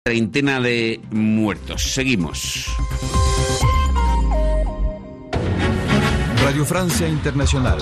Treintena de muertos. Seguimos. Radio Francia Internacional.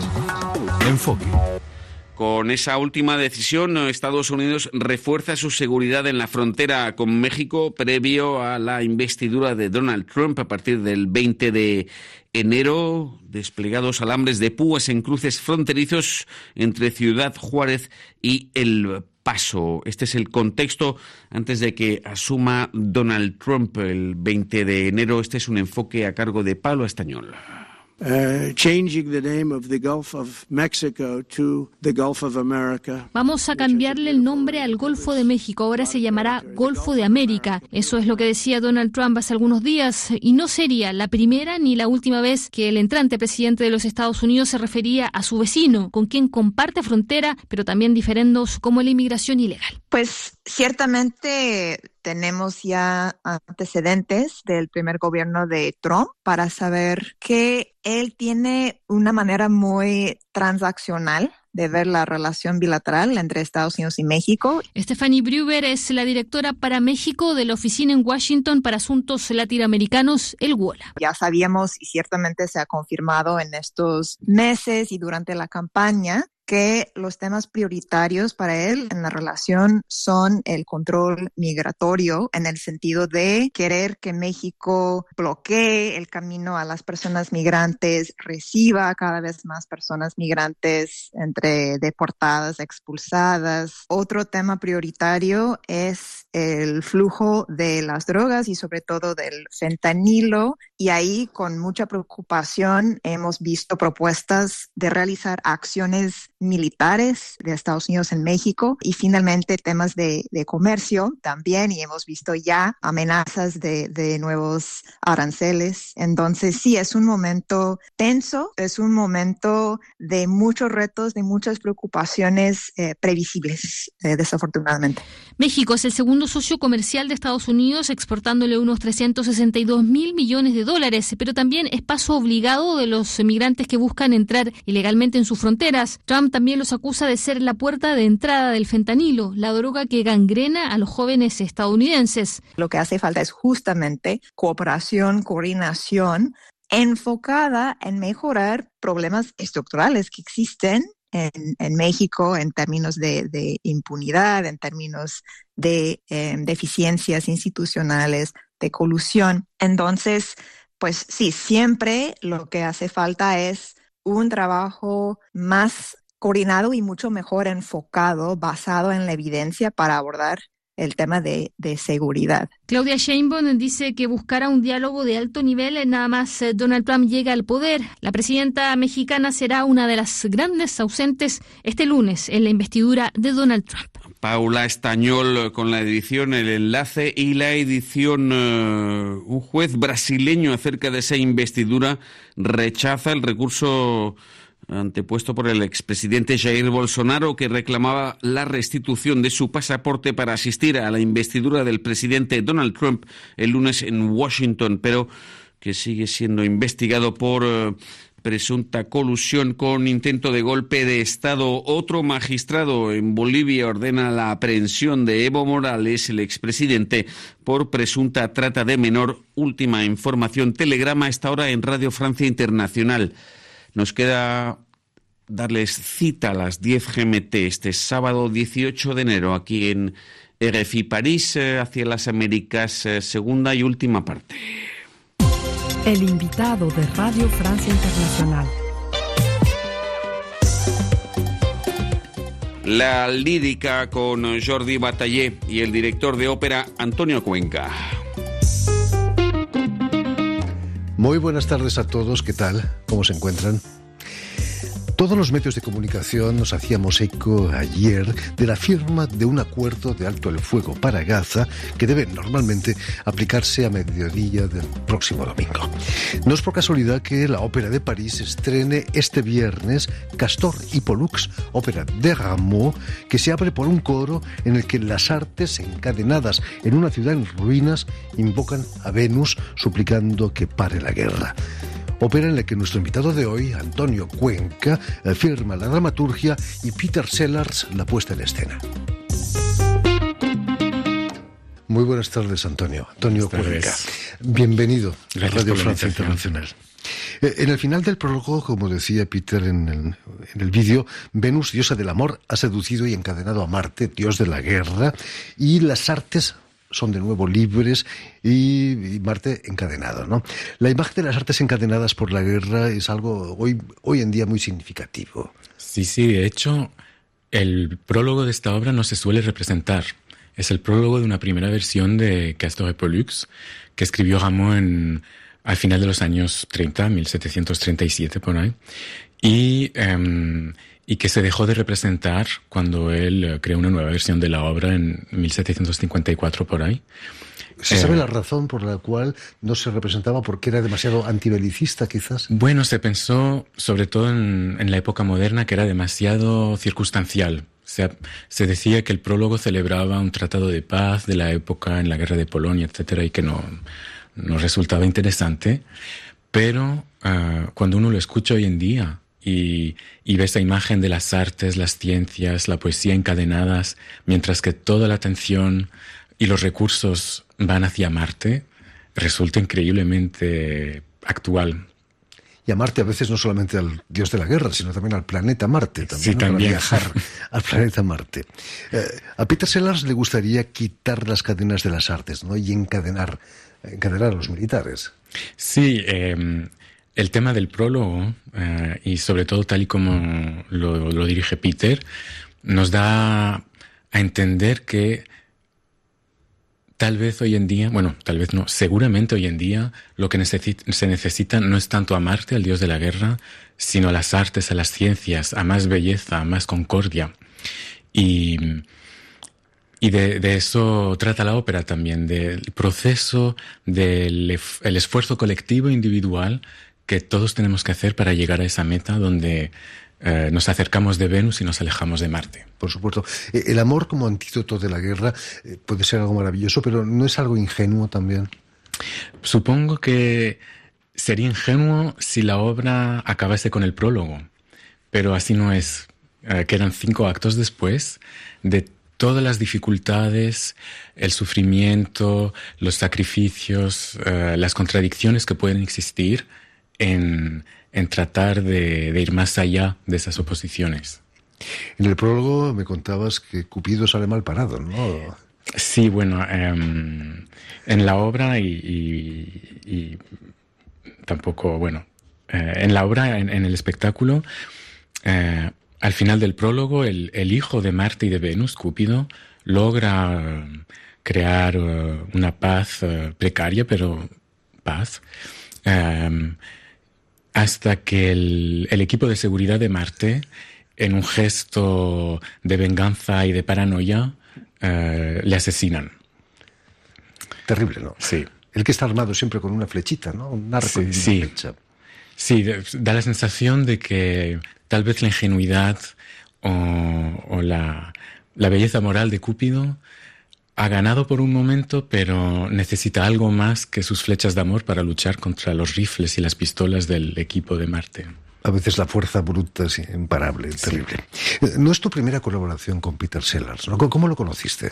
Enfoque. Con esa última decisión, Estados Unidos refuerza su seguridad en la frontera con México previo a la investidura de Donald Trump a partir del 20 de enero. Desplegados alambres de púas en cruces fronterizos entre Ciudad Juárez y El Paso. Este es el contexto antes de que asuma Donald Trump el 20 de enero. Este es un enfoque a cargo de Pablo Estañol. Changing the name of the Gulf of Mexico to the Gulf of America. Vamos a cambiarle el nombre al Golfo de México. Ahora se llamará Golfo de América. Eso es lo que decía Donald Trump hace algunos días. Y no sería la primera ni la última vez que el entrante presidente de los Estados Unidos se refería a su vecino, con quien comparte frontera, pero también diferendos como la inmigración ilegal. Pues ciertamente tenemos ya antecedentes del primer gobierno de Trump para saber que él tiene una manera muy transaccional de ver la relación bilateral entre Estados Unidos y México. Stephanie Bruber es la directora para México de la Oficina en Washington para Asuntos Latinoamericanos, el WOLA. Ya sabíamos y ciertamente se ha confirmado en estos meses y durante la campaña que los temas prioritarios para él en la relación son el control migratorio, en el sentido de querer que México bloquee el camino a las personas migrantes, reciba cada vez más personas migrantes entre deportadas, expulsadas. Otro tema prioritario es el flujo de las drogas y sobre todo del fentanilo, y ahí con mucha preocupación hemos visto propuestas de realizar acciones militares de Estados Unidos en México y finalmente temas de comercio también, y hemos visto ya amenazas de nuevos aranceles. Entonces sí, es un momento tenso, es un momento de muchos retos, de muchas preocupaciones previsibles, desafortunadamente. México es el segundo socio comercial de Estados Unidos, exportándole unos 362.000 millones de dólares, pero también es paso obligado de los migrantes que buscan entrar ilegalmente en sus fronteras. Trump también los acusa de ser la puerta de entrada del fentanilo, la droga que gangrena a los jóvenes estadounidenses. Lo que hace falta es justamente cooperación, coordinación, enfocada en mejorar problemas estructurales que existen en México en términos de impunidad, en términos de deficiencias institucionales, de colusión. Entonces, pues sí, siempre lo que hace falta es un trabajo más coordinado y mucho mejor enfocado, basado en la evidencia para abordar el tema de seguridad. Claudia Sheinbaum dice que buscará un diálogo de alto nivel nada más Donald Trump llega al poder. La presidenta mexicana será una de las grandes ausentes este lunes en la investidura de Donald Trump. Paula Estañol con la edición, el enlace y la edición. Un juez brasileño acerca de esa investidura rechaza el recurso antepuesto por el expresidente Jair Bolsonaro, que reclamaba la restitución de su pasaporte para asistir a la investidura del presidente Donald Trump el lunes en Washington, pero que sigue siendo investigado por presunta colusión con intento de golpe de Estado. Otro magistrado en Bolivia ordena la aprehensión de Evo Morales, el expresidente, por presunta trata de menor. Última información, telegrama a esta hora en Radio Francia Internacional. Nos queda darles cita a las 10 GMT este sábado 18 de enero aquí en RFI París, hacia las Américas, segunda y última parte. El invitado de Radio Francia Internacional. La lírica con Jordi Bataillé y el director de ópera Antonio Cuenca. Muy buenas tardes a todos, ¿qué tal? ¿Cómo se encuentran? Todos los medios de comunicación nos hacíamos eco ayer de la firma de un acuerdo de alto el fuego para Gaza que debe normalmente aplicarse a mediodía del próximo domingo. No es por casualidad que la Ópera de París estrene este viernes Castor y Pollux, ópera de Rameau, que se abre por un coro en el que las artes encadenadas en una ciudad en ruinas invocan a Venus suplicando que pare la guerra. Ópera en la que nuestro invitado de hoy, Antonio Cuenca, firma la dramaturgia y Peter Sellars la puesta en escena. Muy buenas tardes, Antonio. Antonio Cuenca. Bienvenido a Radio Francia Internacional. En el final del prólogo, como decía Peter en el vídeo, Venus, diosa del amor, ha seducido y encadenado a Marte, dios de la guerra, y las artes son de nuevo libres y Marte encadenado, ¿no? La imagen de las artes encadenadas por la guerra es algo hoy en día muy significativo. Sí, de hecho, el prólogo de esta obra no se suele representar. Es el prólogo de una primera versión de Castor et Pollux, que escribió Rameau al final de los años 30, 1737 por ahí, y que se dejó de representar cuando él creó una nueva versión de la obra en 1754 por ahí. ¿Se sabe la razón por la cual no se representaba? ¿Porque era demasiado antibelicista, quizás? Bueno, se pensó, sobre todo en la época moderna, que era demasiado circunstancial. Se decía que el prólogo celebraba un tratado de paz de la época en la guerra de Polonia, etcétera, y que no resultaba interesante. Pero cuando uno lo escucha hoy en día y ve esa imagen de las artes, las ciencias, la poesía encadenadas, mientras que toda la atención y los recursos van hacia Marte, resulta increíblemente actual. Y a Marte a veces no solamente al dios de la guerra, sino también al planeta Marte. También, sí, ¿no? también. Para viajar al planeta Marte. A Peter Sellars le gustaría quitar las cadenas de las artes, ¿no? Y encadenar a los militares. Sí, el tema del prólogo, y sobre todo tal y como lo dirige Peter, nos da a entender que tal vez hoy en día, bueno, tal vez no, seguramente hoy en día lo que se necesita no es tanto a Marte, al dios de la guerra, sino a las artes, a las ciencias, a más belleza, a más concordia. Y de eso trata la ópera también, del proceso, el esfuerzo colectivo e individual que todos tenemos que hacer para llegar a esa meta donde nos acercamos de Venus y nos alejamos de Marte. Por supuesto. El amor como antídoto de la guerra puede ser algo maravilloso, pero ¿no es algo ingenuo también? Supongo que sería ingenuo si la obra acabase con el prólogo, pero así no es. Quedan 5 actos después de todas las dificultades, el sufrimiento, los sacrificios, las contradicciones que pueden existir en tratar de ir más allá de esas oposiciones. En el prólogo me contabas que Cupido sale mal parado, ¿no? Sí, bueno, en la obra y tampoco, bueno, en la obra, en el espectáculo, al final del prólogo, el hijo de Marte y de Venus, Cúpido, logra crear una paz precaria, pero paz, hasta que el equipo de seguridad de Marte, en un gesto de venganza y de paranoia, le asesinan. Terrible, ¿no? Sí. El que está armado siempre con una flechita, ¿no? Un arco y una flecha. Sí, da la sensación de que tal vez la ingenuidad o la belleza moral de Cúpido ha ganado por un momento, pero necesita algo más que sus flechas de amor para luchar contra los rifles y las pistolas del equipo de Marte. A veces la fuerza bruta es imparable, terrible. Sí. No es tu primera colaboración con Peter Sellars, ¿no? ¿Cómo lo conociste?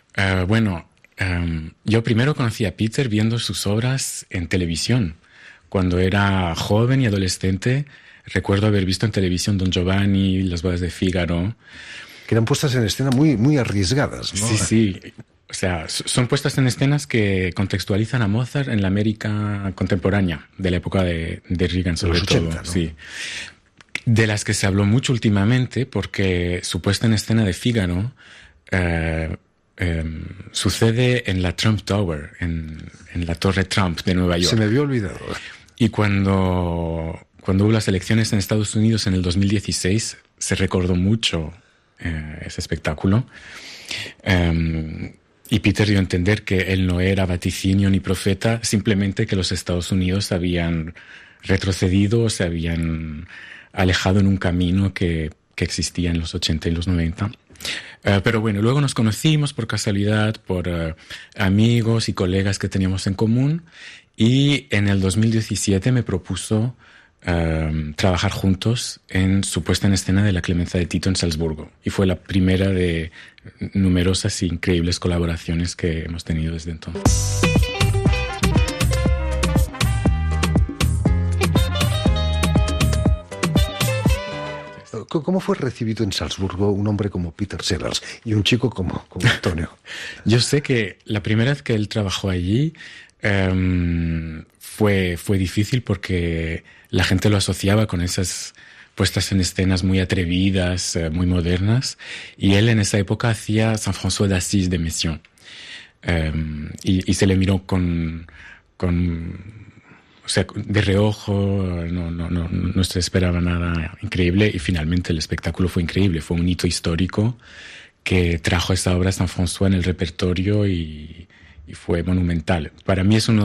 Yo primero conocí a Peter viendo sus obras en televisión. Cuando era joven y adolescente, recuerdo haber visto en televisión Don Giovanni, Las bodas de Fígaro. Que eran puestas en escena muy, muy arriesgadas, ¿no? Sí. O sea, son puestas en escenas que contextualizan a Mozart en la América contemporánea, de la época de Reagan, sobre todo. 80, ¿no? Sí. De las que se habló mucho últimamente, porque su puesta en escena de Fígaro sucede en la Trump Tower, en la Torre Trump de Nueva York. Se me había olvidado. Y cuando hubo las elecciones en Estados Unidos en el 2016, se recordó mucho ese espectáculo. Y Peter dio a entender que él no era vaticinio ni profeta, simplemente que los Estados Unidos habían retrocedido o se habían alejado en un camino que existía en los 80 y los 90. Pero bueno, luego nos conocimos por casualidad, por amigos y colegas que teníamos en común, y en el 2017 me propuso trabajar juntos en su puesta en escena de La Clemencia de Tito en Salzburgo. Y fue la primera de numerosas e increíbles colaboraciones que hemos tenido desde entonces. ¿Cómo fue recibido en Salzburgo un hombre como Peter Sellars y un chico como Antonio? Yo sé que la primera vez que él trabajó allí fue difícil porque la gente lo asociaba con esas puestas en escenas muy atrevidas, muy modernas, y él en esa época hacía Saint François d'Assise de Messiaen, y se le miró o sea, de reojo, no se esperaba nada increíble, y finalmente el espectáculo fue increíble. Fue un hito histórico que trajo esta obra Saint François en el repertorio y fue monumental. Para mí es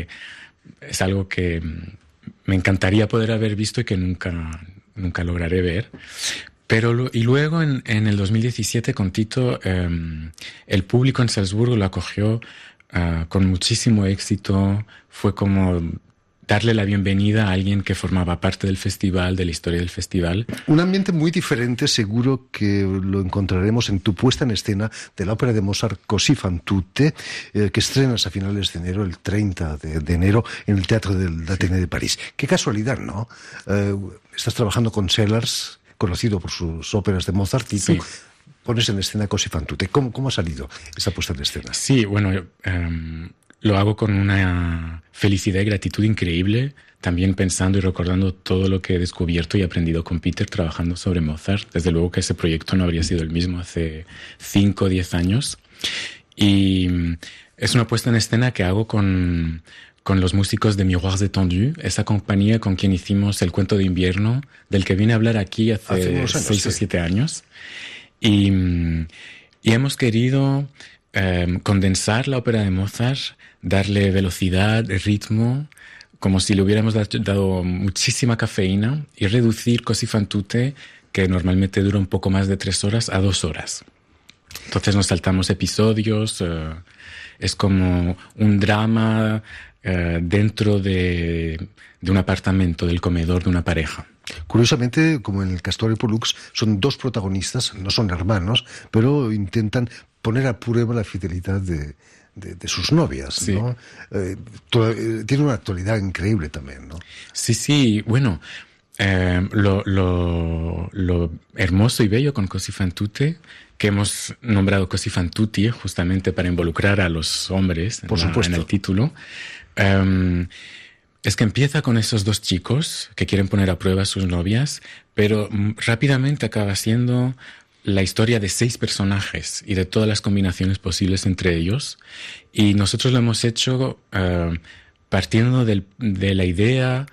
algo que me encantaría poder haber visto y que nunca lograré ver. Y luego en el 2017 con Tito, el público en Salzburgo lo acogió con muchísimo éxito. Fue como darle la bienvenida a alguien que formaba parte del festival, de la historia del festival. Un ambiente muy diferente, seguro que lo encontraremos en tu puesta en escena de la ópera de Mozart Così fan tutte, que estrenas a finales de enero, el 30 de enero, en el Teatro del Athénée de París. Qué casualidad, ¿no? Estás trabajando con Sellars, conocido por sus óperas de Mozart, y tú pones en escena Così fan tutte. ¿Cómo ha salido esa puesta en escena? Sí, bueno, lo hago con una felicidad y gratitud increíble, también pensando y recordando todo lo que he descubierto y aprendido con Peter trabajando sobre Mozart. Desde luego que ese proyecto no habría sido el mismo hace 5 o 10 años. Y es una puesta en escena que hago con los músicos de Miroirs Étendus, esa compañía con quien hicimos El Cuento de Invierno, del que vine a hablar aquí hace 6 o 7 años. Y hemos querido condensar la ópera de Mozart, darle velocidad, ritmo, como si le hubiéramos dado muchísima cafeína, y reducir Così fan tutte, que normalmente dura un poco más de 3 horas, a 2 horas. Entonces nos saltamos episodios, es como un drama dentro de un apartamento, del comedor de una pareja. Curiosamente, como en el Castor y Pollux, son 2 protagonistas, no son hermanos, pero intentan poner a prueba la fidelidad de sus novias, ¿no? Tiene una actualidad increíble también, ¿no? Sí, bueno, lo hermoso y bello con Così fan tutte, que hemos nombrado Così fan tutti justamente para involucrar a los hombres en el título, es que empieza con esos 2 chicos que quieren poner a prueba a sus novias, pero rápidamente acaba siendo la historia de 6 personajes y de todas las combinaciones posibles entre ellos. Y nosotros lo hemos hecho partiendo de la idea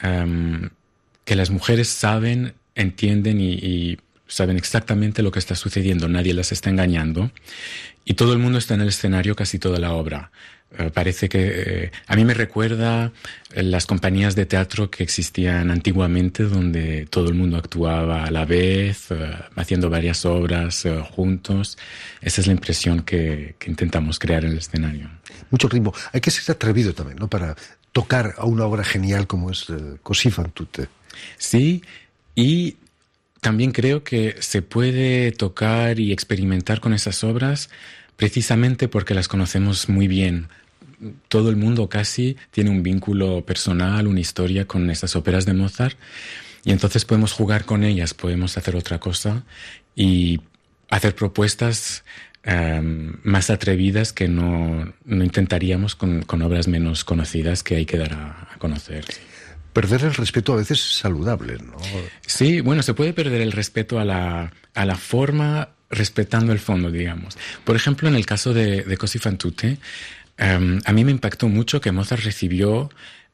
que las mujeres saben, entienden y saben exactamente lo que está sucediendo. Nadie las está engañando. Y todo el mundo está en el escenario casi toda la obra. Parece que a mí me recuerda las compañías de teatro que existían antiguamente, donde todo el mundo actuaba a la vez, haciendo varias obras juntos. Esa es la impresión que intentamos crear en el escenario. Mucho ritmo. Hay que ser atrevido también, ¿no?, para tocar a una obra genial como es Così fan tutte. Sí, y también creo que se puede tocar y experimentar con esas obras precisamente porque las conocemos muy bien. Todo el mundo casi tiene un vínculo personal, una historia con esas óperas de Mozart, y entonces podemos jugar con ellas, podemos hacer otra cosa y hacer propuestas más atrevidas que no intentaríamos con obras menos conocidas que hay que dar a conocer. Perder el respeto a veces es saludable, ¿no? Sí, bueno, se puede perder el respeto a la forma, respetando el fondo, digamos. Por ejemplo, en el caso de Così fan tutte, a mí me impactó mucho que Mozart recibió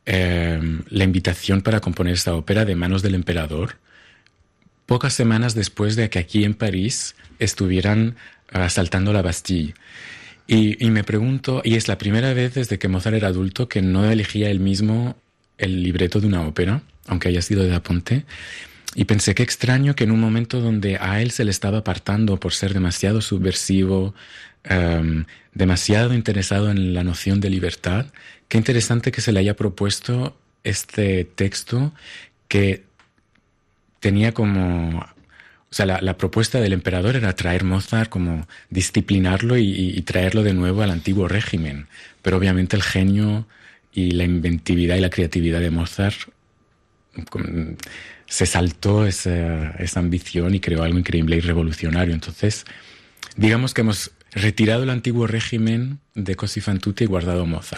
la invitación para componer esta ópera de manos del emperador pocas semanas después de que aquí en París estuvieran asaltando la Bastille. Y me pregunto, y es la primera vez desde que Mozart era adulto que no elegía él mismo el libreto de una ópera, aunque haya sido de Da Ponte. Y pensé, qué extraño que en un momento donde a él se le estaba apartando por ser demasiado subversivo, demasiado interesado en la noción de libertad, qué interesante que se le haya propuesto este texto que tenía como... O sea, la propuesta del emperador era traer Mozart, como disciplinarlo y traerlo de nuevo al antiguo régimen. Pero obviamente el genio y la inventividad y la creatividad de Mozart se saltó esa ambición y creó algo increíble y revolucionario. Entonces, digamos que hemos retirado el antiguo régimen de Così fan tutte y guardado Mozart.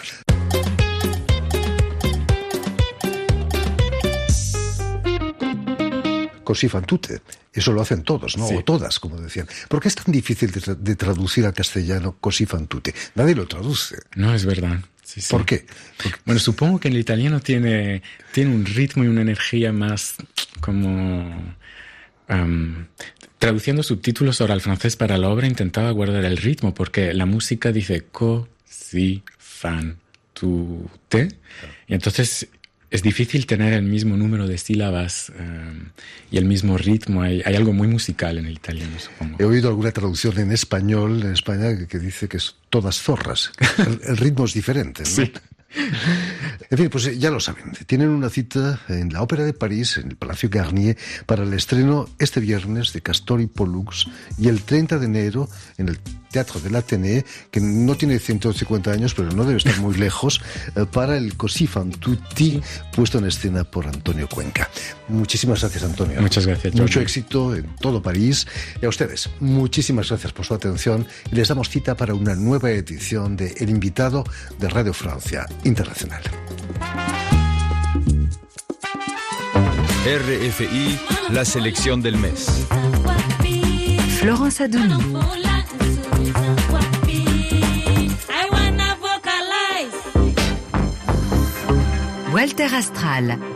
Così fan tutte. Eso lo hacen todos, ¿no? Sí. O todas, como decían. ¿Por qué es tan difícil de traducir al castellano Così fan tutte? Nadie lo traduce. No, es verdad. Sí, sí. ¿Por qué? Bueno, supongo que en el italiano tiene un ritmo y una energía más como... traduciendo subtítulos ahora al francés para la obra intentaba guardar el ritmo, porque la música dice Così fan tutte, y entonces... Es difícil tener el mismo número de sílabas y el mismo ritmo. Hay algo muy musical en el italiano, supongo. He oído alguna traducción en español, en España, que dice que es todas zorras. El ritmo es diferente, ¿no? Sí. En fin, pues ya lo saben. Tienen una cita en la Ópera de París, en el Palacio Garnier, para el estreno este viernes de Castor y Pollux, y el 30 de enero en el Teatro del Athénée, que no tiene 150 años, pero no debe estar muy lejos, para el Così fan tutte, puesto en escena por Antonio Cuenca. Muchísimas gracias, Antonio. Muchas gracias, Jordi. Mucho éxito en todo París. Y a ustedes, muchísimas gracias por su atención. Y les damos cita para una nueva edición de El Invitado de Radio Francia Internacional. RFI, la selección del mes. Florence Adouni. Walter Astral.